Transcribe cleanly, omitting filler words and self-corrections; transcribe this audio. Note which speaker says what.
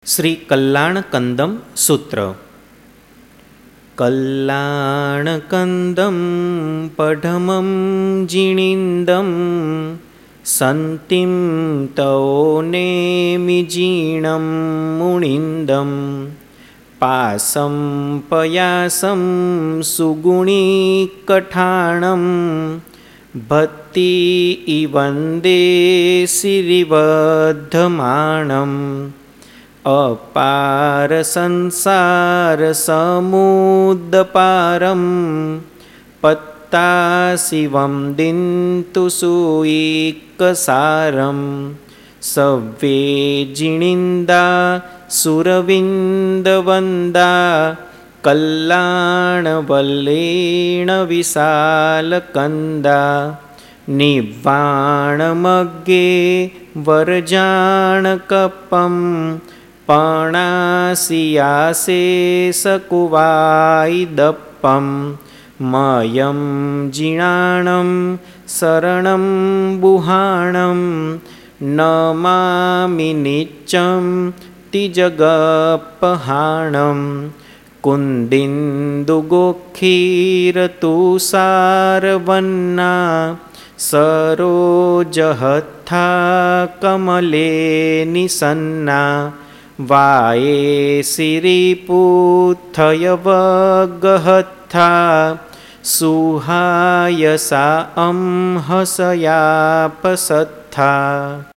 Speaker 1: श्री कल्याणकंदम सूत्र। कल्याणकंदम पढमं जिणिन्दं सन्तिं तवो नेमि जीर्णं मुणिन्दं पासं पयासं सुगुणिकठाणं भक्ति इवन्दे सिरिवर्धमाणम् अपार संसार समुद्रपारं पत्ता शिवं दिन्तु सुईकसारं सव्ये जिणिन्दा सुरविन्दवन्दा कल्याणवल्लेण विशालकन्दा निवाणमग्गे वरजाणकपं पणासियाशेषकुवायदप्पं मयं जिणाणं शरणं बुहाणं नमामि नित्यं तिजगपहाणं कुन्दिन्दुगोखीरतुषारवन्ना सरोजहत्था कमले निसन्ना वाये सिरिपुत्थयवगहत्था सुहायसा हसयापसत्था।